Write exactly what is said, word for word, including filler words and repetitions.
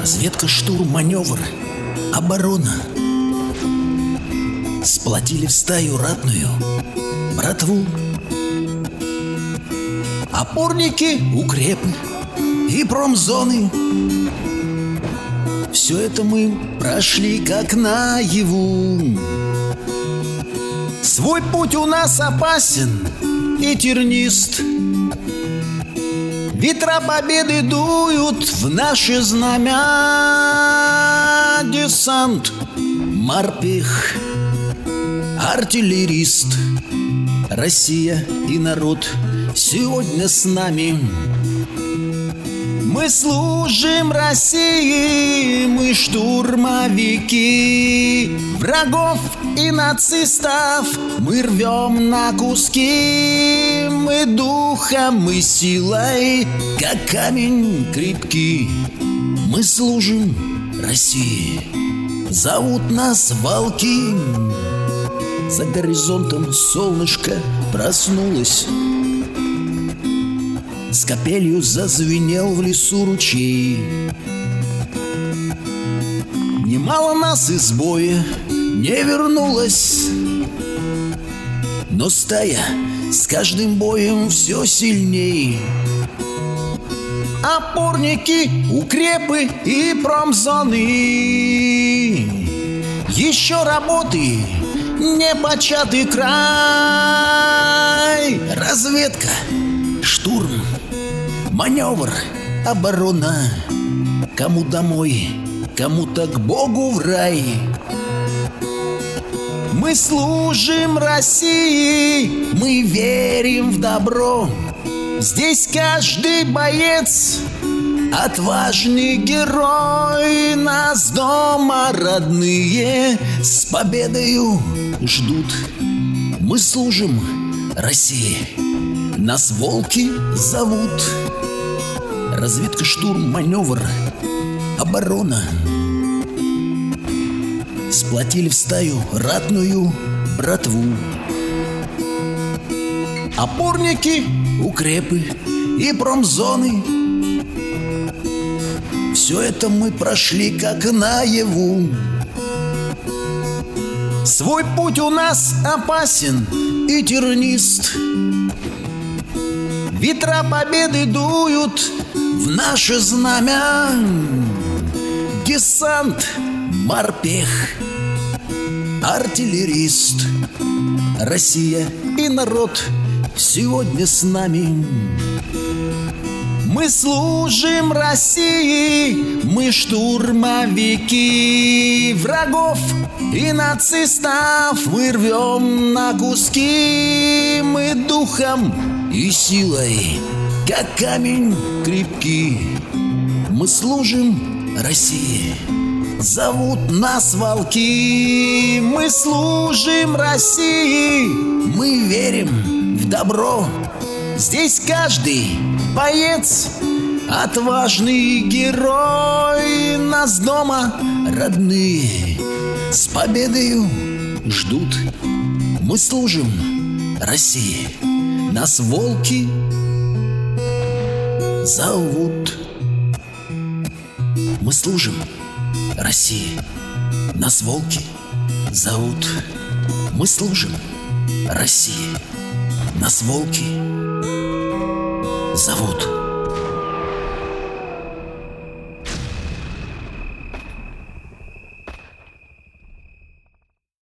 Разведка, штурм, маневр, оборона. Сплотили в стаю ратную братву. Опорники, укрепы и промзоны. Все это мы прошли как наяву. Свой путь у нас опасен и тернист. Ветра победы дуют в наши знамя. Десант, морпех, артиллерист. Россия и народ сегодня с нами. Мы служим России, мы штурмовики. Врагов и нацистов мы рвем на куски. Мы духом, мы силой, как камень крепки. Мы служим России, зовут нас волки. За горизонтом солнышко проснулось. С капелью зазвенел в лесу ручей. Немало нас из боя не вернулось, но стая с каждым боем все сильней. Опорники, укрепы и промзоны. Еще работы, непочатый край. Разведка, штурм, маневр, оборона. Кому домой, кому-то к Богу в рай. Мы служим России, мы верим в добро. Здесь каждый боец отважный герой. Нас дома родные с победою ждут. Мы служим России, нас волки зовут. Разведка, штурм, маневр, оборона. Сплотили в стаю ратную братву. Опорники, укрепы и промзоны. Все это мы прошли как наяву. Свой путь у нас опасен и тернист. Ветра победы дуют в наше знамя. Десант, морпех, артиллерист. Россия и народ сегодня с нами. Мы служим России, мы штурмовики. Врагов и нацистов мы рвем на куски. Мы духом и силой, как камень крепки. Мы служим России, зовут нас волки. Мы служим России, мы верим в добро. Здесь каждый боец отважный герой. Нас дома родные с победою ждут. Мы служим России, нас волки зовут. Мы служим России, нас волки зовут. Мы служим России, нас волки зовут.